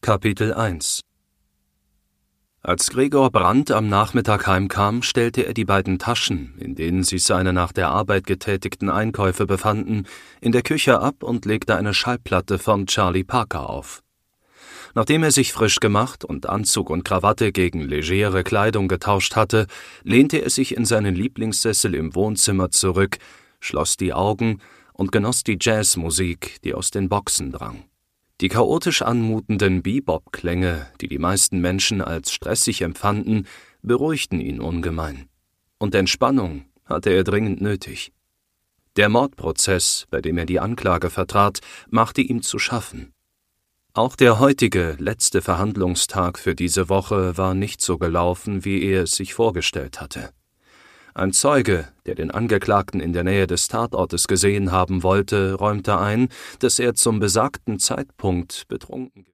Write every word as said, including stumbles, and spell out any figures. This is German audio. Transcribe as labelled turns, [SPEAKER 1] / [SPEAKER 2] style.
[SPEAKER 1] Kapitel eins Als Gregor Brandt am Nachmittag heimkam, stellte er die beiden Taschen, in denen sich seine nach der Arbeit getätigten Einkäufe befanden, in der Küche ab und legte eine Schallplatte von Charlie Parker auf. Nachdem er sich frisch gemacht und Anzug und Krawatte gegen legere Kleidung getauscht hatte, lehnte er sich in seinen Lieblingssessel im Wohnzimmer zurück, schloss die Augen und genoss die Jazzmusik, die aus den Boxen drang. Die chaotisch anmutenden Bebop-Klänge, die die meisten Menschen als stressig empfanden, beruhigten ihn ungemein. Und Entspannung hatte er dringend nötig. Der Mordprozess, bei dem er die Anklage vertrat, machte ihm zu schaffen. Auch der heutige, letzte Verhandlungstag für diese Woche war nicht so gelaufen, wie er es sich vorgestellt hatte. Ein Zeuge, der den Angeklagten in der Nähe des Tatortes gesehen haben wollte, räumte ein, dass er zum besagten Zeitpunkt betrunken